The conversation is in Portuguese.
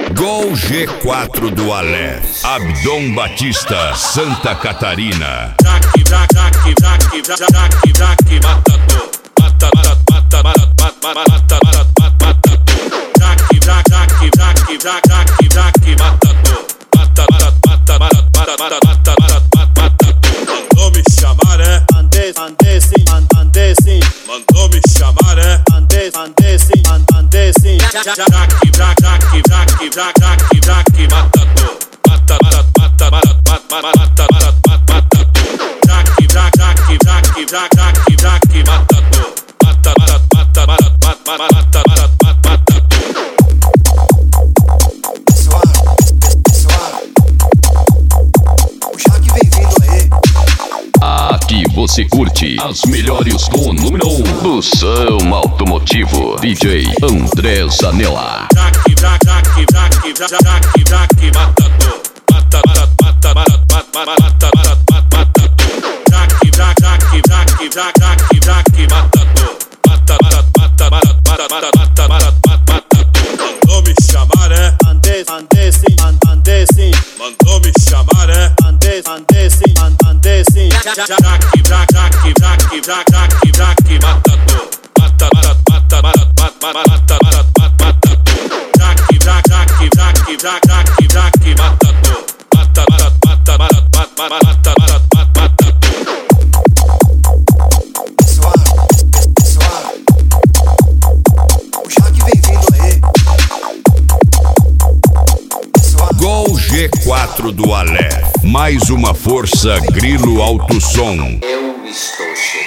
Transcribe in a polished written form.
Gol G4 do Aleph, Abdon Batista, Santa Catarina. Mandou me chamar, é? Andei sim, andei sim. Mandou me chamar, é? Andei sim, andei sim. Aqui você curte as melhores com o número 1 do som automotivo, DJ André Zanella. Mandou me chamar, é? Andei sim, andei sim. Mandou me chamar, é? Andei sim, andei sim. Gol G4 do Aleph, mais uma força Grilo Alto Som. Eu estou cheio.